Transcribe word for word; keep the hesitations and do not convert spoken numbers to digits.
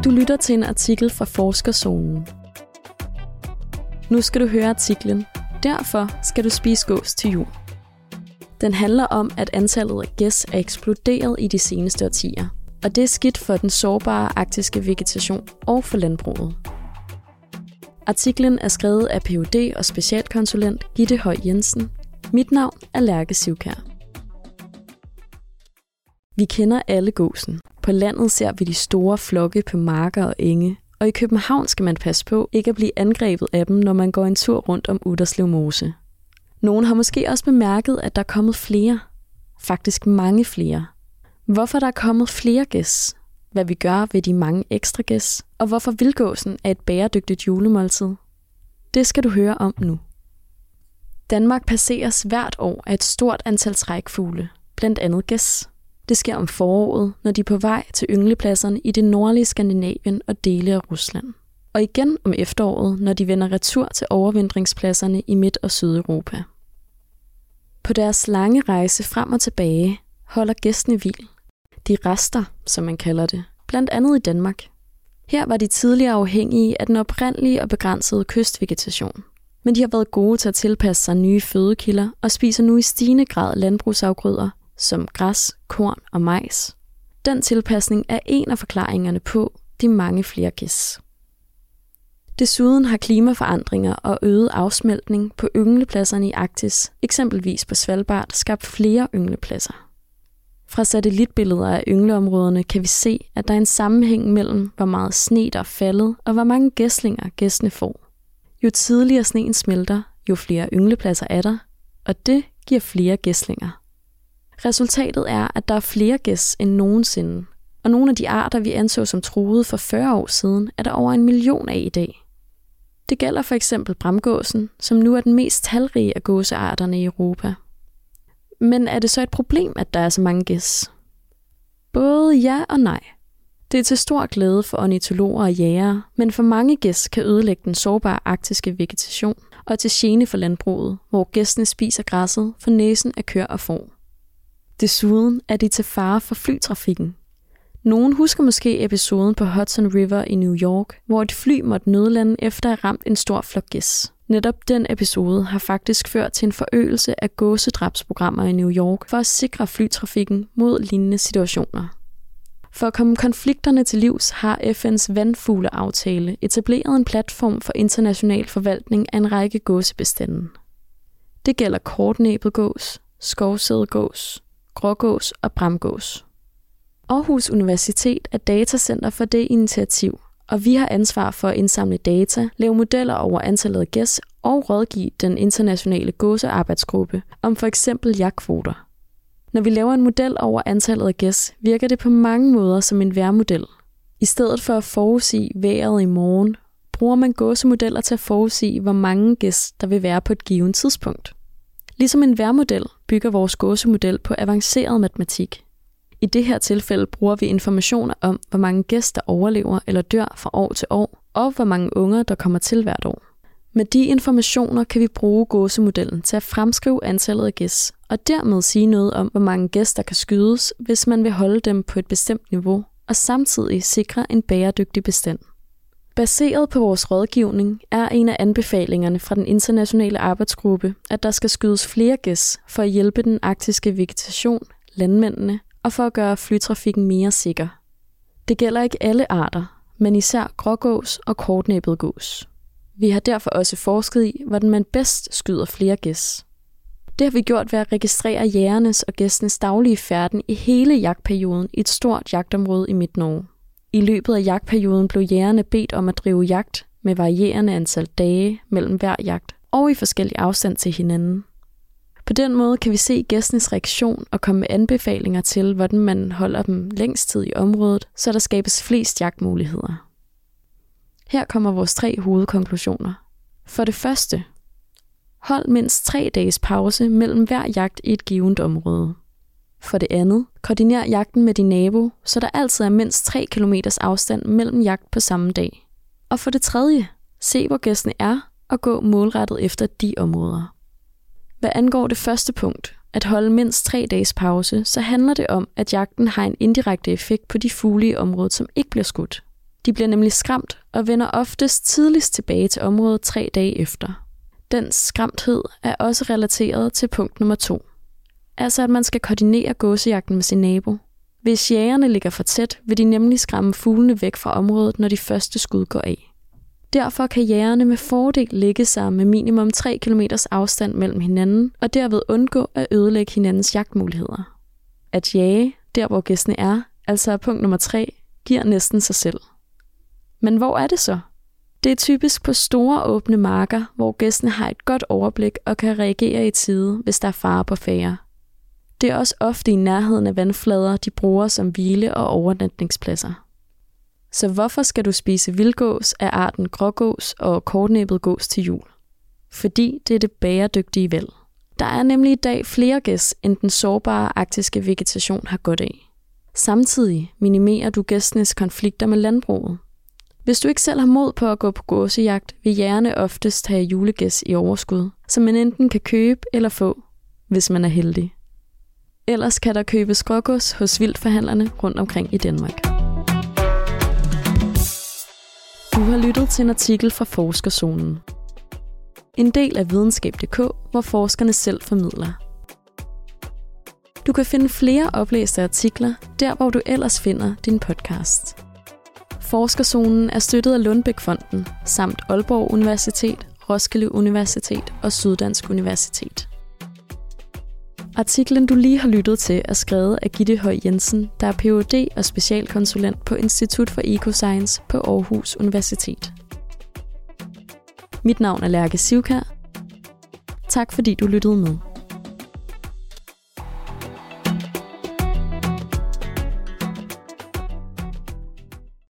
Du lytter til en artikel fra Forskerzonen. Nu skal du høre artiklen "Derfor skal du spise gås til jul". Den handler om, at antallet af gæs er eksploderet i de seneste årtier, og det er skidt for den sårbare arktiske vegetation og for landbruget. Artiklen er skrevet af P H D og specialkonsulent Gitte Høj Jensen. Mit navn er Lærke Sivkær. Vi kender alle gåsen. På landet ser vi de store flokke på marker og enge, og i København skal man passe på ikke at blive angrebet af dem, når man går en tur rundt om Utterslev Mose. Nogen har måske også bemærket, at der er kommet flere. Faktisk mange flere. Hvorfor der er kommet flere gæs? Hvad vi gør ved de mange ekstra gæs? Og hvorfor vildgåsen er et bæredygtigt julemåltid? Det skal du høre om nu. Danmark passeres hvert år af et stort antal trækfugle, blandt andet gæs. Det sker om foråret, når de er på vej til ynglepladserne i det nordlige Skandinavien og dele af Rusland. Og igen om efteråret, når de vender retur til overvintringspladserne i Midt- og Sydeuropa. På deres lange rejse frem og tilbage holder gæstene hvil. De rester, som man kalder det, blandt andet i Danmark. Her var de tidligere afhængige af den oprindelige og begrænsede kystvegetation. Men de har været gode til at tilpasse sig nye fødekilder og spiser nu i stigende grad landbrugsafgrøder som græs, korn og majs. Den tilpasning er en af forklaringerne på de mange flere gæs. Desuden har klimaforandringer og øget afsmeltning på ynglepladserne i Arktis, eksempelvis på Svalbard, skabt flere ynglepladser. Fra satellitbilleder af yngleområderne kan vi se, at der er en sammenhæng mellem, hvor meget sne der er faldet, og hvor mange gæslinger gæstene får. Jo tidligere sneen smelter, jo flere ynglepladser er der, og det giver flere gæslinger. Resultatet er, at der er flere gæs end nogensinde, og nogle af de arter, vi anså som truede for fyrre år siden, er der over en million af i dag. Det gælder for eksempel bramgåsen, som nu er den mest talrige af gåsearterne i Europa. Men er det så et problem, at der er så mange gæs? Både ja og nej. Det er til stor glæde for ornitologer og jægere, men for mange gæs kan ødelægge den sårbare arktiske vegetation og til gene for landbruget, hvor gæstene spiser græsset for næsen af køer og får. Desuden er de til fare for flytrafikken. Nogen husker måske episoden på Hudson River i New York, hvor et fly måtte nødlande efter at have ramt en stor flok gæs. Netop den episode har faktisk ført til en forøgelse af gåsedrabsprogrammer i New York for at sikre flytrafikken mod lignende situationer. For at komme konflikterne til livs har F N's vandfugleaftale etableret en platform for international forvaltning af en række gåsebestande. Det gælder kortnæbet gås, skovsædegås, grågås og bramgås. Aarhus Universitet er datacenter for det initiativ, og vi har ansvar for at indsamle data, lave modeller over antallet af gæs og rådgive den internationale gåsearbejdsgruppe om for eksempel jagtkvoter. Når vi laver en model over antallet af gæs, virker det på mange måder som en vejrmodel. I stedet for at forudsige vejret i morgen, bruger man gåsemodeller til at forudsige, hvor mange gæs der vil være på et givet tidspunkt. Ligesom en vejrmodel bygger vores gåsemodel på avanceret matematik. I det her tilfælde bruger vi informationer om, hvor mange gæs der overlever eller dør fra år til år, og hvor mange unger der kommer til hvert år. Med de informationer kan vi bruge gåsemodellen til at fremskrive antallet af gæs, og dermed sige noget om, hvor mange gæs der kan skydes, hvis man vil holde dem på et bestemt niveau, og samtidig sikre en bæredygtig bestand. Baseret på vores rådgivning er en af anbefalingerne fra den internationale arbejdsgruppe, at der skal skydes flere gæs for at hjælpe den arktiske vegetation, landmændene og for at gøre flytrafikken mere sikker. Det gælder ikke alle arter, men især grågås og kortnæbet gås. Vi har derfor også forsket i, hvordan man bedst skyder flere gæs. Det har vi gjort ved at registrere jægernes og gæstenes daglige færden i hele jagtperioden i et stort jagtområde i Midt-Norge. I løbet af jagtperioden blev jægerne bedt om at drive jagt med varierende antal dage mellem hver jagt og i forskellig afstand til hinanden. På den måde kan vi se gæstenes reaktion og komme med anbefalinger til, hvordan man holder dem længst tid i området, så der skabes flest jagtmuligheder. Her kommer vores tre hovedkonklusioner. For det første, hold mindst tre dages pause mellem hver jagt i et givet område. For det andet, koordiner jagten med din nabo, så der altid er mindst tre kilometers afstand mellem jagt på samme dag. Og for det tredje, se hvor gæstene er og gå målrettet efter de områder. Hvad angår det første punkt, at holde mindst tre dages pause, så handler det om, at jagten har en indirekte effekt på de fugle i området, som ikke bliver skudt. De bliver nemlig skræmt og vender oftest tidligst tilbage til området tre dage efter. Den skræmthed er også relateret til punkt nummer to. Altså at man skal koordinere gåsejagten med sin nabo. Hvis jægerne ligger for tæt, vil de nemlig skræmme fuglene væk fra området, når de første skud går af. Derfor kan jægerne med fordel lægge sig med minimum tre kilometers afstand mellem hinanden, og derved undgå at ødelægge hinandens jagtmuligheder. At jage, der hvor gæstene er, altså er punkt nummer tre, giver næsten sig selv. Men hvor er det så? Det er typisk på store åbne marker, hvor gæstene har et godt overblik og kan reagere i tide, hvis der er fare på færde. Det er også ofte i nærheden af vandflader, de bruger som hvile- og overnatningspladser. Så hvorfor skal du spise vildgås af arten grågås og kortnæbbet gås til jul? Fordi det er det bæredygtige valg. Der er nemlig i dag flere gæs, end den sårbare arktiske vegetation har godt af. Samtidig minimerer du gæstenes konflikter med landbruget. Hvis du ikke selv har mod på at gå på gåsejagt, vil jægerne oftest have julegæs i overskud, som man enten kan købe eller få, hvis man er heldig. Ellers kan der købes grågås hos vildtforhandlerne rundt omkring i Danmark. Du har lyttet til en artikel fra Forskerzonen. En del af videnskab punktum d k, hvor forskerne selv formidler. Du kan finde flere oplæste artikler, der hvor du ellers finder din podcast. Forskerzonen er støttet af Lundbeck-fonden, samt Aalborg Universitet, Roskilde Universitet og Syddansk Universitet. Artiklen, du lige har lyttet til, er skrevet af Gitte Høj Jensen, der er P H D og specialkonsulent på Institut for Ecoscience på Aarhus Universitet. Mit navn er Lærke Sivkær. Tak fordi du lyttede med.